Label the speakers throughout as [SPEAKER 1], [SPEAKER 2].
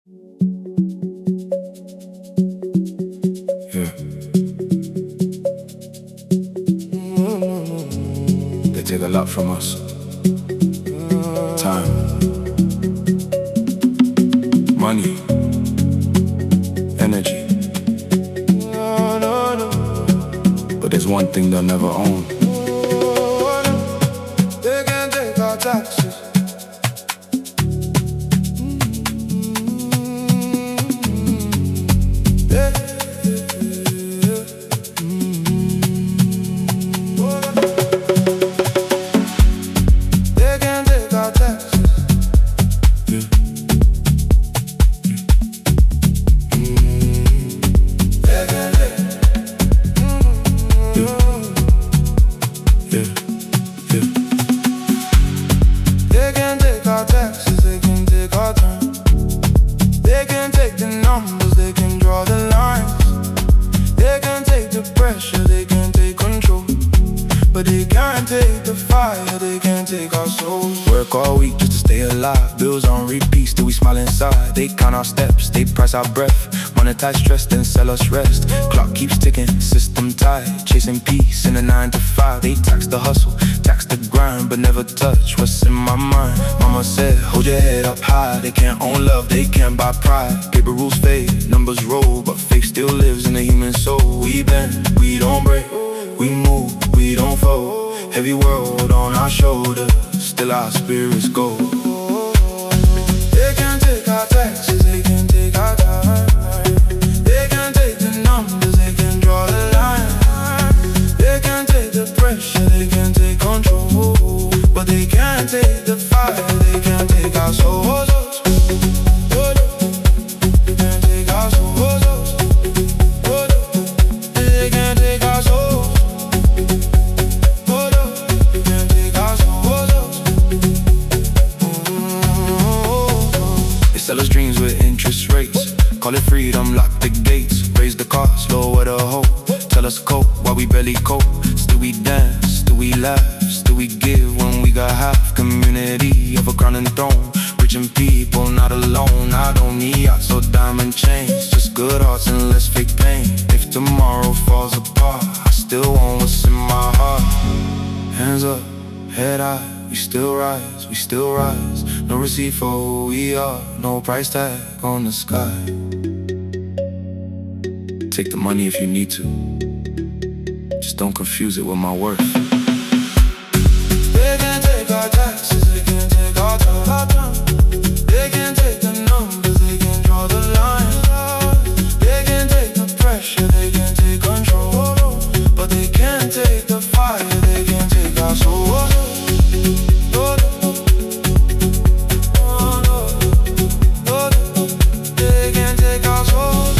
[SPEAKER 1] Yeah. They take a lot from us. Time, money, energy. But there's one thing they'll never own.
[SPEAKER 2] They can take our taxes. They can take our taxes. They can take our taxes, they can take our time. They can take the numbers, they can draw the lines. They can take the pressure, they can take control. But they can't take the fire, they can't take our souls.
[SPEAKER 3] Work all week just to stay alive. Bills on repeat, still we smile inside. They count our steps, they price our breath. Monetize stress, then sell us rest. Clock keeps ticking, system tied. Chasing peace in a 9 to 5. They tax the hustle, tax the grind, but never touch what's in my mind. Mama said, hold your head up high. They can't own love, they can't buy pride. Paper rules fade, numbers roll, but faith still lives in the human soul. We bend, we don't break. We move, we don't fold. Heavy world on our shoulders, still our spirits go.
[SPEAKER 2] They can take our taxes, they can take our time. They can take the numbers, they can draw the line. They can take the pressure, they can take control. But they can't take the fire, they can't take our souls. They can't take our souls. They can't take our souls. They can't take our souls.
[SPEAKER 3] They sell us dreams with interest rates. Call it freedom, lock the gates. Raise the cost, lower the hope. Tell us cope while we barely cope. Still we dance, still we laugh, still we give when we got half. Community of a crown and throne. Reaching people, not alone. I don't need yachts or diamond chains. Just good hearts and less fake pain. If tomorrow falls apart, I still want what's in my heart. Hands up, head high, we still rise, we still rise. No receipt for who we are, no price tag on the sky. Take the money if you need to, just don't confuse it with my worth.
[SPEAKER 2] They can take our taxes, they can take our time. They can take the numbers, they can draw the line. They can take the pressure, they can take control. But they can't take the fire, they can't take our souls. They can't take our souls.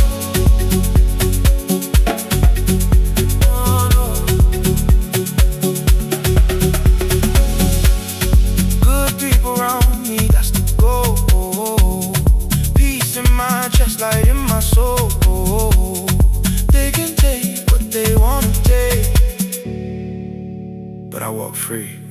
[SPEAKER 2] Good people around me, that's the goal. Peace in my chest, light in my soul. They can take what they wanna take,
[SPEAKER 3] But I walk free.